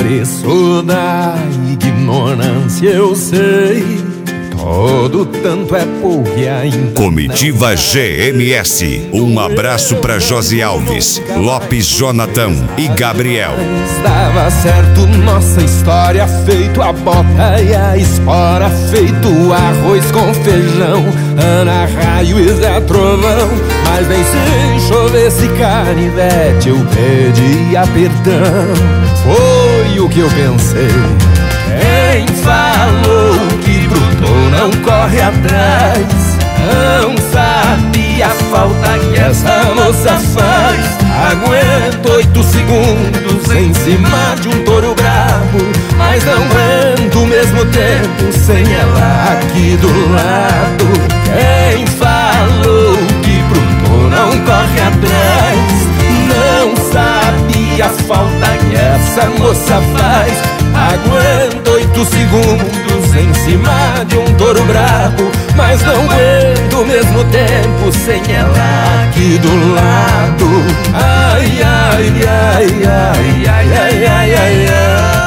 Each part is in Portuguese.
preço da ignorância, eu sei. Todo tanto é pouco e ainda Comitiva GMS. Um abraço para Josi Alves, Lopes Jonathan e Gabriel. Estava certo, nossa história, feito a bota e a espora, feito arroz com feijão, Ana Raio e Zé Trovão. Mas bem se chovesse canivete, eu pedia perdão. Foi o que eu pensei. Quem falou que bruto não corre atrás, não sabe a falta que essa moça faz. Aguento 8 segundos em cima de um touro bravo, mas não aguento o mesmo tempo sem ela aqui do lado. Quem falou que bruto não corre atrás, não sabe a falta que essa moça faz. Aguento 8 segundos em cima de um touro bravo, mas não aguento o mesmo tempo sem ela aqui do lado. Ai, ai, ai, ai, ai, ai, ai, ai, ai.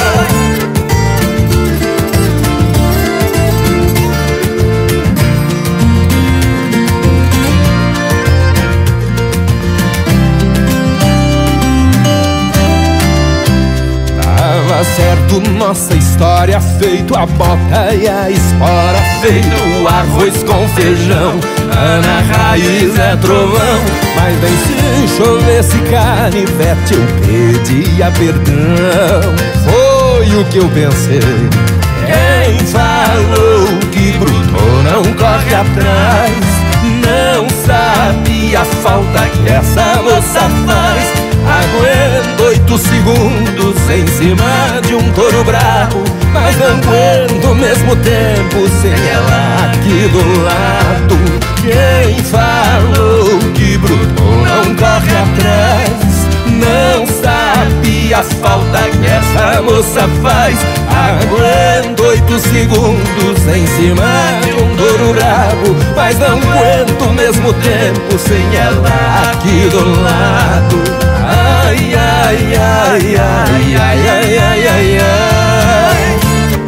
Certo, nossa história, feito a bota e a espora, feito arroz com feijão, Ana Raio e Zé Trovão. Mas bem se chovesse canivete, eu pedia perdão. Foi o que eu pensei. Quem falou que bruto não corre atrás, não sabe a falta que essa moça faz. Aguento 8 segundos em cima de um touro bravo, mas não aguento ao mesmo tempo sem ela aqui do lado. Quem falou que bruto não corre atrás, não sabe a falta que essa moça faz. Aguento 8 segundos em cima de um touro bravo, mas não aguento ao mesmo tempo sem ela aqui do lado. Ai, ai, ai, ai, ai, ai, ai, ai, ai.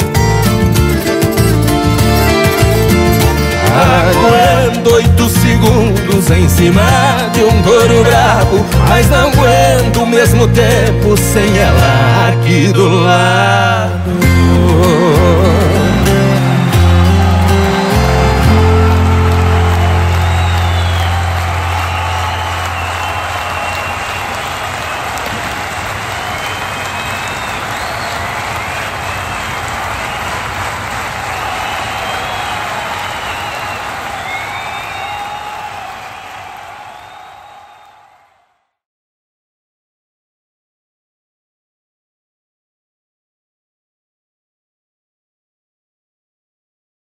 Aguento 8 segundos em cima de um touro bravo, mas não aguento o mesmo tempo sem ela aqui do lado.